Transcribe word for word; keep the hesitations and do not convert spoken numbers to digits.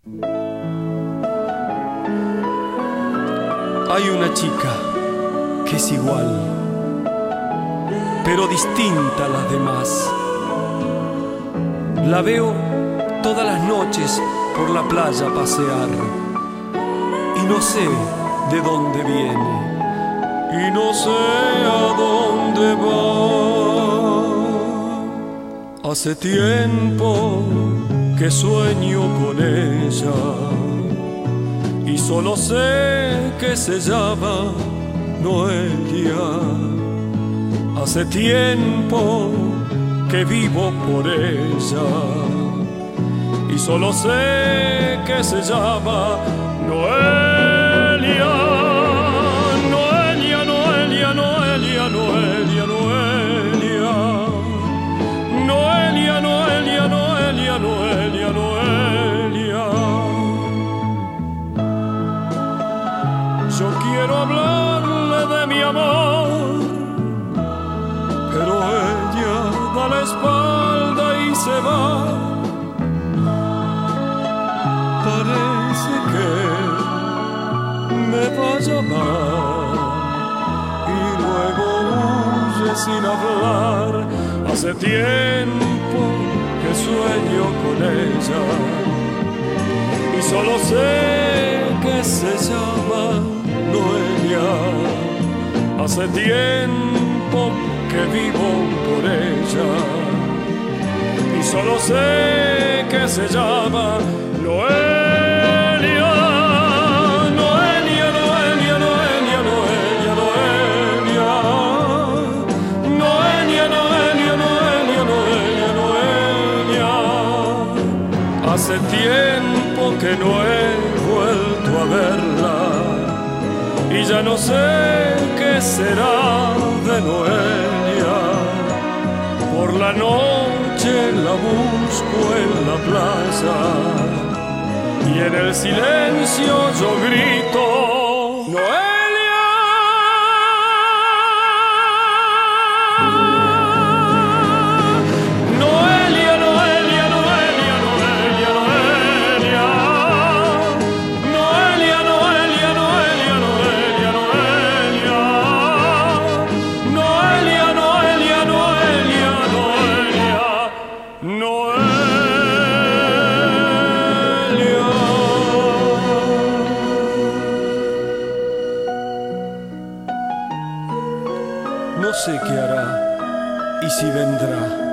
Hay una chica que es igual, pero distinta a las demás. La veo todas las noches por la playa pasear y no sé de dónde viene y no sé a dónde va. Hace tiempo que sueño con ella y solo sé que se llama Noelia. Hace tiempo que vivo por ella y solo sé que se llama Noelia. Noelia, Noelia, Noelia, Noelia, Noelia. Noelia, Noelia, Noelia, Noelia, Noelia. Yo quiero hablarle de mi amor, pero ella da la espalda y se va. Parece que me va a llamar y luego huye sin hablar. Hace tiempo que sueño con ella y solo sé que se llama Noelia. Hace tiempo que vivo por ella y solo sé que se llama Noelia. Noelia, Noelia, Noelia, Noelia, Noelia. Noelia, Noelia, Noelia, Noelia, Noelia. Hace tiempo que no he vuelto a verla y ya no sé qué será de Noelia. Por la noche la busco en la plaza y en el silencio yo grito Noelia. Noelia, Noelia, Noelia, Noelia, Noelia. Noelia, Noelia, Noelia, Noelia, Noelia. Noelia, Noelia, Noelia, Noelia, Noelia. No sé qué hará y si vendrá.